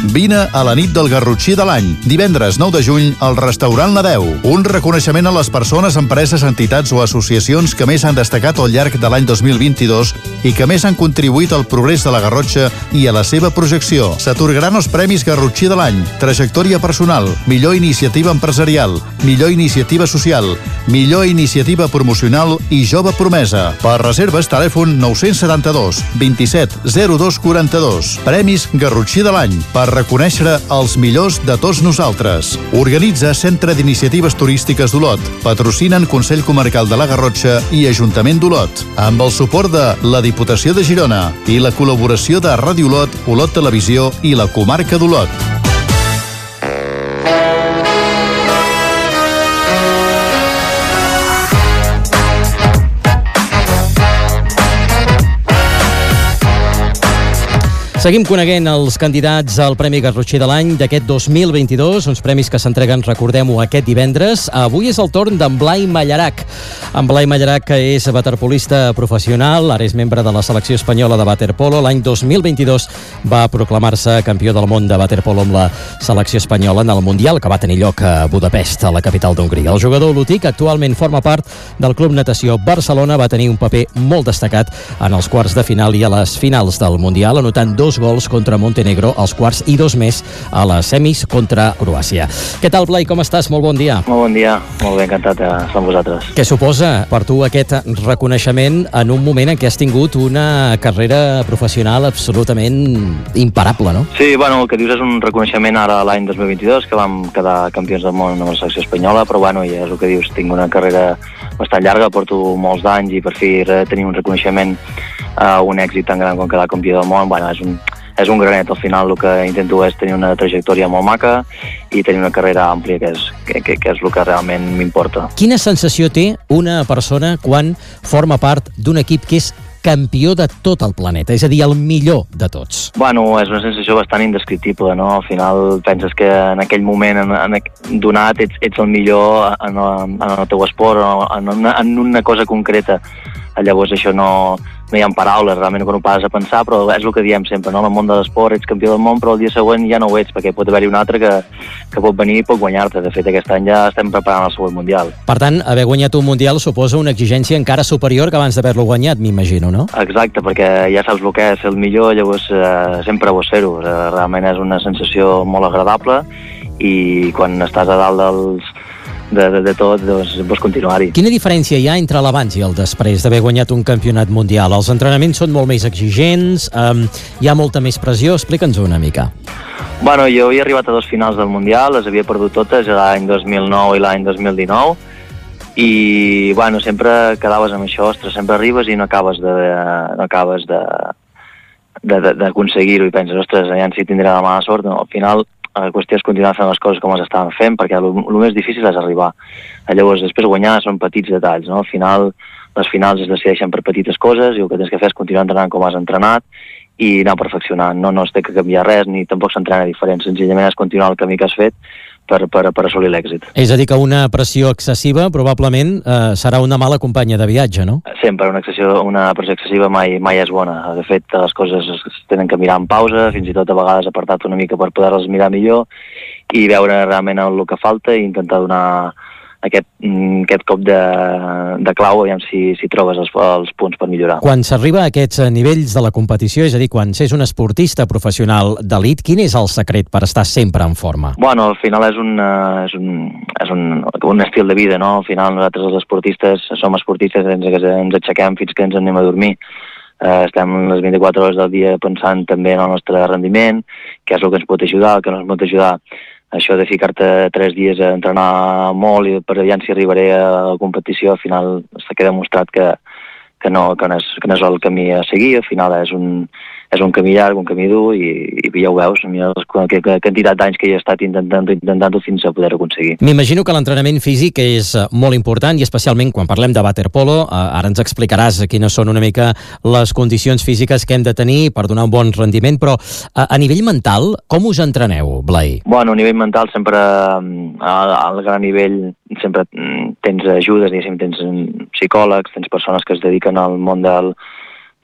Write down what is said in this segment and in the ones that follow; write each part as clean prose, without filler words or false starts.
Vine a la nit del Garrotxí de l'any, divendres 9 de juny al restaurant La 10. Un reconeixement a les persones, empreses, entitats o associacions que més han destacat al llarg de l'any 2022 i que més han contribuït al progrés de la Garrotxa i a la seva projecció. S'atorgaran els Premis Garrotxí de l'any, trajectòria personal, millor iniciativa empresarial, millor iniciativa social, millor iniciativa promocional i jove promesa. Per reserves, telèfon 972 27 02 42. Premis Garrotxí de l'any, per reconèixer els millors de tots nosaltres. Organitza Centre d'Iniciatives Turístiques d'Olot. Patrocinen Consell Comarcal de la Garrotxa i Ajuntament d'Olot. Amb el suport de la Diputació de Girona i la col·laboració de Ràdio Olot, Olot Televisió i la Comarca d'Olot. Seguim coneguent els candidats al Premi Garrotxí de l'any d'aquest 2022, uns premis que s'entreguen, recordem-ho, aquest divendres. Avui és el torn d'en Blai Mallarac. En Blai Mallarac, que és waterpolista professional, ara és membre de la selecció espanyola de waterpolo. L'any 2022 va proclamar-se campió del món de waterpolo amb la selecció espanyola en el Mundial, que va tenir lloc a Budapest, a la capital d'Hongria. El jugador olotí, que actualment forma part del Club Natació Barcelona, va tenir un paper molt destacat en els quarts de final i a les finals del Mundial, anotant 2 gols contra Montenegro als quarts i 2 més a les semis contra Croàcia. Què tal, Blai? Com estàs? Molt bon dia. Molt bon dia. Molt bé, encantat de estar amb vosaltres. Què suposa per tu aquest reconeixement en un moment en què has tingut una carrera professional absolutament imparable, no? Sí, bueno, el que dius és un reconeixement ara l'any 2022, que vam quedar campions del món amb la selecció espanyola, però bueno, ja és el que dius, tinc una carrera bastant llarga, porto molts d'anys i per fi tenir un reconeixement, un èxit tan gran com quedar campió del món, bueno, és un granet. Al final el que intento és tenir una trajectòria molt maca i tenir una carrera àmplia, que és el que realment m'importa. Quina sensació té una persona quan forma part d'un equip que és campió de tot el planeta, és a dir, el millor de tots? Bueno, és una sensació bastant indescriptible, no? Al final penses que en aquell moment donat ets el millor en el teu esport, en una cosa concreta. Llavors això no hi ha paraules realment quan ho passes a pensar, però és el que diem sempre, no? En el món de l'esport ets campió del món, però el dia següent ja no ho ets, perquè pot haver-hi un altre que pot venir i pot guanyar-te. De fet, aquest any ja estem preparant el següent Mundial. Per tant, haver guanyat un Mundial suposa una exigència encara superior que abans d'haver-lo guanyat, m'imagino, no? Exacte, perquè ja saps el que és el millor, llavors sempre vols fer-ho. Realment és una sensació molt agradable i quan estàs a dalt de tot, doncs vols continuar-hi. Quina diferència hi ha entre l'abans i el després d'haver guanyat un campionat mundial? Els entrenaments són molt més exigents, hi ha molta més pressió, explica'ns-ho una mica. Bueno, jo havia arribat a 2 finals del Mundial, les havia perdut totes l'any 2009 i l'any 2019, i bueno, sempre quedaves amb això, ostres, sempre arribes i no acabes d'aconseguir-ho i penses, ostres, ja si tindré la mala sort. No, al final la qüestió és continuar fent les coses com les estaven fent, perquè el més difícil és arribar. Llavors, després guanyar són petits detalls, no? Al final, les finals es decideixen per petites coses i el que tens que fer és continuar entrenant com has entrenat i anar perfeccionant. No es té que canviar res, ni tampoc s'entrena diferent. Senzillament és continuar el camí que has fet per assolir l'èxit. És a dir, que una pressió excessiva probablement serà una mala companya de viatge, no? Sempre, una pressió excessiva mai és bona. De fet, les coses es tenen que mirar en pausa, fins i tot a vegades apartar-te una mica per poder-les mirar millor i veure realment el que falta i intentar donar aquest cop de clau, aviam si trobes els punts per millorar. Quan s'arriba a aquests nivells de la competició, és a dir, quan s'és un esportista professional d'elit, quin és el secret per estar sempre en forma? Bueno, al final és un estil de vida, no? Al final nosaltres els esportistes som esportistes, ens aixequem fins que ens anem a dormir. Estem les 24 hores del dia pensant també en el nostre rendiment, què és el que ens pot ajudar, el que no ens pot ajudar. Això de ficar-te 3 dies a entrenar molt i per aviam si arribaré a la competició, al final s'ha demostrat que no és el camí a seguir. Al final és un camí llarg, un camí dur i ja ho veus, la quantitat d'anys que he estat intentant-ho fins a poder-ho aconseguir. M'imagino que l'entrenament físic és molt important i especialment quan parlem de waterpolo, ara ens explicaràs quines són una mica les condicions físiques que hem de tenir per donar un bon rendiment, però a nivell mental, com us entreneu, Blai? Bueno, a nivell mental sempre, al gran nivell, sempre tens ajudes, tens psicòlegs, tens persones que es dediquen al món del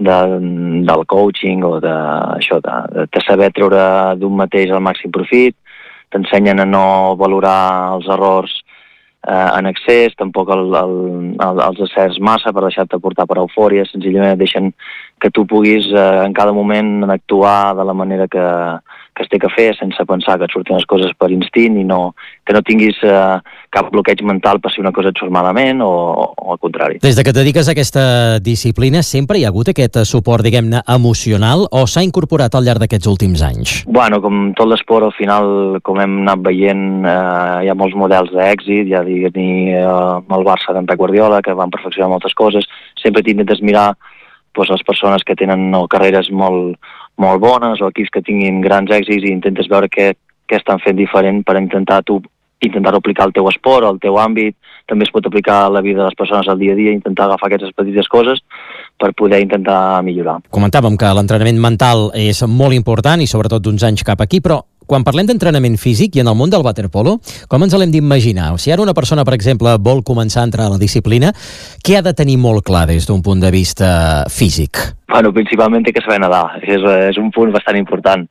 del coaching o de saber treure d'un mateix el màxim profit, t'ensenyen a no valorar els errors en excés, tampoc els acerts massa per deixar-te portar per eufòria, senzillament et deixen que tu puguis en cada moment actuar de la manera que es té que fer, sense pensar que et surtin les coses per instint i que no tinguis cap bloqueig mental per si una cosa et surt malament o al contrari. Des de que et dediques a aquesta disciplina, sempre hi ha hagut aquest suport, diguem-ne, emocional o s'ha incorporat al llarg d'aquests últims anys? Bueno, com tot l'esport, al final, com hem anat veient, hi ha molts models d'èxit, ja diguem-ne el Barça d'en Pep Guardiola, que van perfeccionar moltes coses, sempre t'intentes mirar les persones que tenen carreres molt bones o equips que tinguin grans èxits i intentes veure què estan fent diferent per intentar-ho aplicar al teu esport, al teu àmbit. També es pot aplicar a la vida de les persones al dia a dia, intentar agafar aquestes petites coses per poder intentar millorar. Comentàvem que l'entrenament mental és molt important i sobretot d'uns anys cap aquí, però quan parlem d'entrenament físic i en el món del waterpolo, com ens l'hem d'imaginar? Si ara una persona, per exemple, vol començar a entrar a la disciplina, què ha de tenir molt clar des d'un punt de vista físic? Bueno, principalment té que saber nedar. És un punt bastant important.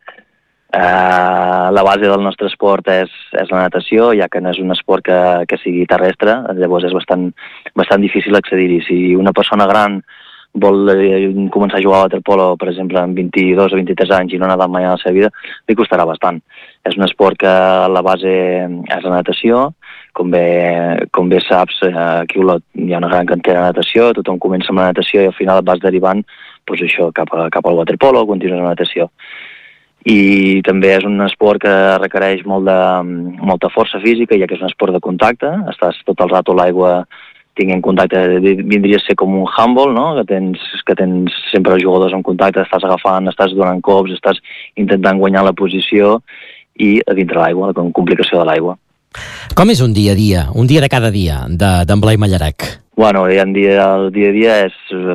La base del nostre esport és la natació, ja que no és un esport que sigui terrestre, llavors és bastant difícil accedir-hi. Si una persona gran vol començar a jugar a waterpolo, per exemple, amb 22 o 23 anys i no ha nedat mai a la seva vida, li costarà bastant. És un esport que la base és la natació, com bé saps, aquí hi ha una gran cantera de natació, tothom comença amb la natació i al final et vas derivant cap al waterpolo, continues amb la natació. I també és un esport que requereix molta força física, ja que és un esport de contacte, estàs tot el rato a l'aigua tinguent contacte, vindria a ser com un handball, no? que tens sempre els jugadors en contacte, estàs agafant, estàs donant cops, estàs intentant guanyar la posició i a dintre l'aigua, la complicació de l'aigua. Com és un dia a dia de cada dia d'en Blai Mallarac? Bueno, el dia a dia és,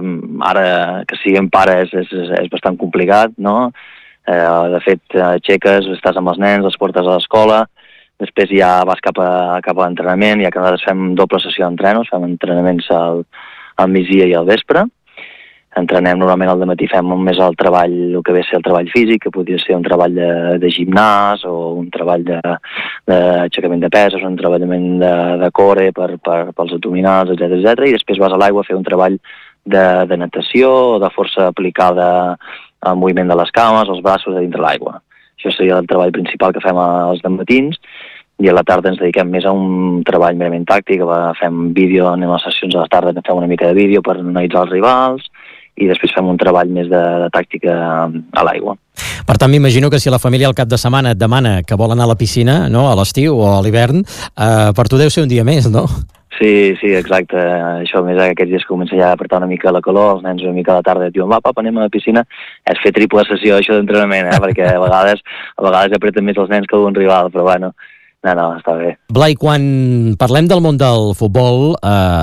ara que siguem pares és bastant complicat, no? De fet, aixeques, estàs amb els nens, els portes a l'escola, després ja vas cap a l'entrenament, ja que nosaltres fem doble sessió d'entrenos, fem entrenaments al migdia i al vespre. Entrenem normalment al dematí, fem més el treball, el que ve a ser el treball físic, que podria ser un treball de gimnàs o un treball d'aixecament de pesos, un treballament de core pels abdominals, etc. I després vas a l'aigua a fer un treball de natació o de força aplicada al moviment de les cames, els braços a dintre l'aigua. Això seria el treball principal que fem als dematins, i a la tarda ens dediquem més a un treball merament tàctic, fem vídeo, anem a les sessions a la tarda, fem una mica de vídeo per analitzar els rivals, i després fem un treball més de tàctica a l'aigua. Per tant, m'imagino que si la família al cap de setmana et demana que vol anar a la piscina, no?, a l'estiu o a l'hivern, per tu deu ser un dia més, no? Sí, exacte. Això, més aquests dies que comença ja a apretar una mica la calor, els nens una mica a la tarda diuen, va, papa, anem a la piscina, és fer triple sessió això d'entrenament, perquè a vegades apreten més els nens que algun rival, però bueno, no, està bé. Blai, quan parlem del món del futbol,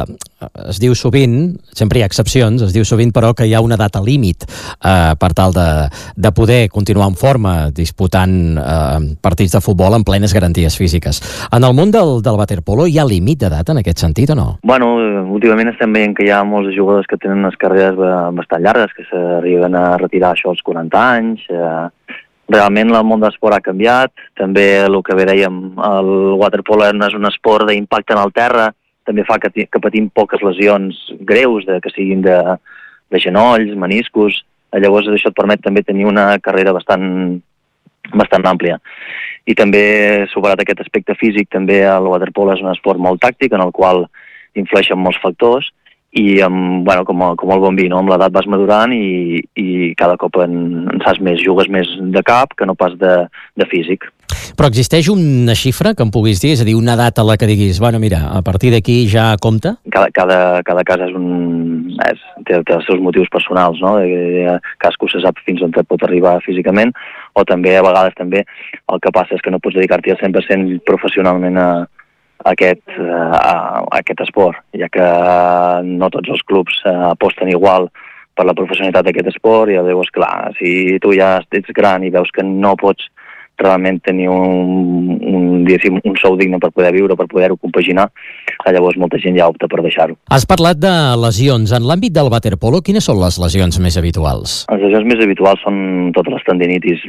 es diu sovint, sempre hi ha excepcions, es diu sovint però que hi ha una data límit per tal de poder continuar en forma disputant partits de futbol amb plenes garanties físiques. En el món del waterpolo hi ha límit d'edat en aquest sentit o no? Bueno, últimament estem veient que hi ha molts jugadors que tenen unes carreres bastant llargues, que s'arriben a retirar això als 40 anys. Realment el món de l'esport ha canviat, també el que bé dèiem, el waterpolo no és un esport d'impacte en el terra, també fa que patim poques lesions greus, que siguin de genolls, meniscos, llavors això et permet també tenir una carrera bastant àmplia. I també, superat aquest aspecte físic, també el waterpolo és un esport molt tàctic, en el qual influeixen molts factors, i com el bon vi, no? Amb l'edat vas madurant i cada cop en saps més, jugues més de cap que no pas de físic. Però existeix una xifra que em puguis dir, és a dir, una data a la que diguis, bueno, mira, a partir d'aquí ja compta? Cada cas té els seus motius personals, no? Cadascú se sap fins on pot arribar físicament, o també a vegades també el que passa és que no pots dedicar-t'hi al 100% professionalment a aquest esport, ja que no tots els clubs aposten igual per la professionalitat d'aquest esport, i llavors, clar, si tu ja ets gran i veus que no pots realment tenir un sou digne per poder viure, per poder-ho compaginar. Llavors molta gent ja opta per deixar-ho. Has parlat de lesions. En l'àmbit del waterpolo, quines són les lesions més habituals? Les lesions més habituals són totes les tendinitis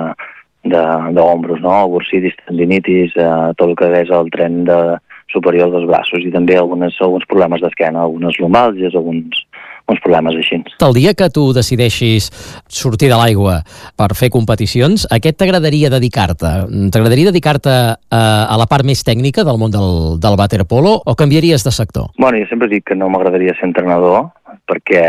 d'ombros, no? Bursitis, tendinitis, tot el que és el tren superior dels braços, i també alguns problemes d'esquena, algunes lumbàlgies, uns problemes així. El dia que tu decideixis sortir de l'aigua per fer competicions, a què t'agradaria dedicar-te? T'agradaria dedicar-te a la part més tècnica del món del waterpolo o canviaries de sector? Bueno, jo sempre dic que no m'agradaria ser entrenador, perquè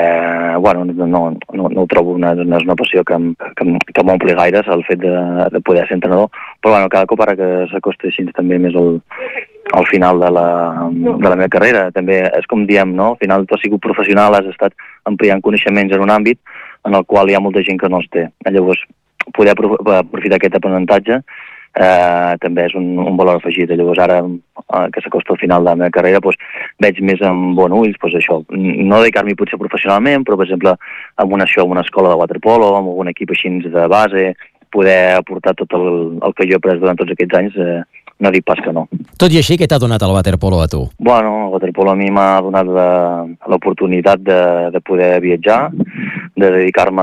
no ho trobo, no és una passió que m'ompli gaire el fet de poder ser entrenador, però cada cop ara que s'acosta així també més al final de la meva carrera, també és com diem, no? Al final tu has sigut professional, has estat ampliant coneixements en un àmbit en el qual hi ha molta gent que no els té. Llavors, poder aprofitar aquest aprenentatge també és un valor afegit. Llavors ara que s'acosta al final de la meva carrera veig més amb bon ulls això, no dedicar-m'hi potser professionalment, però per exemple amb una escola de waterpolo, amb algun equip així de base, poder aportar tot el que jo he après durant tots aquests anys, no dic pas que no. Tot i així, què t'ha donat el waterpolo a tu? Bueno, el waterpolo a mi m'ha donat l'oportunitat de poder viatjar, de dedicar-me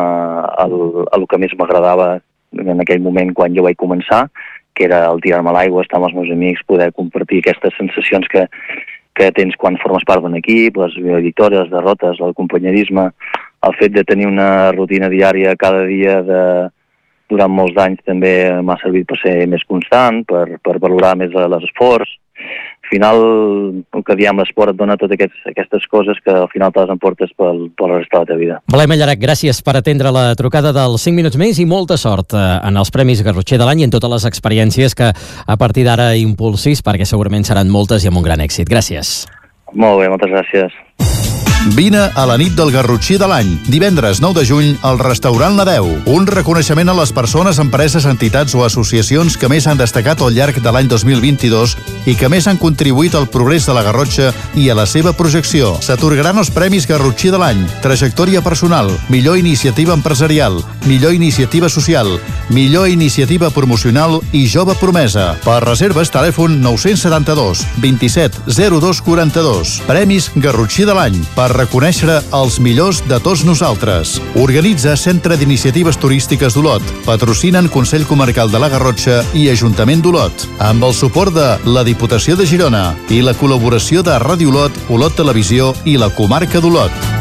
a el que més m'agradava en aquell moment quan jo vaig començar, que era el tirar-me a l'aigua, estar amb els meus amics, poder compartir aquestes sensacions que tens quan formes part d'un equip, les victòries, les derrotes, el companyerisme, el fet de tenir una rutina diària cada dia durant molts anys també m'ha servit per ser més constant, per valorar més l'esforç. Al final, el que diem, l'esport et dona totes aquestes coses que al final te les emportes per la resta de la teva vida. Blai Mallarac, gràcies per atendre la trucada dels 5 minuts més i molta sort en els Premis Garrotxer de l'any i en totes les experiències que a partir d'ara impulsis, perquè segurament seran moltes i amb un gran èxit. Gràcies. Molt bé, moltes gràcies. Vine a la nit del Garrotxí de l'any, divendres 9 de juny, al restaurant La 10. Un reconeixement a les persones, empreses, entitats o associacions que més han destacat al llarg de l'any 2022 i que més han contribuït al progrés de la Garrotxa i a la seva projecció. S'atorgaran els Premis Garrotxí de l'any, trajectòria personal, millor iniciativa empresarial, millor iniciativa social, millor iniciativa promocional i jove promesa. Per reserves, telèfon 972 27 02 42. Premis Garrotxí de l'any, per reconèixer els millors de tots nosaltres. Organitza Centre d'Iniciatives Turístiques d'Olot. Patrocinen Consell Comarcal de la Garrotxa i Ajuntament d'Olot. Amb el suport de la Diputació de Girona i la col·laboració de Ràdio Olot, Olot Televisió i la Comarca d'Olot.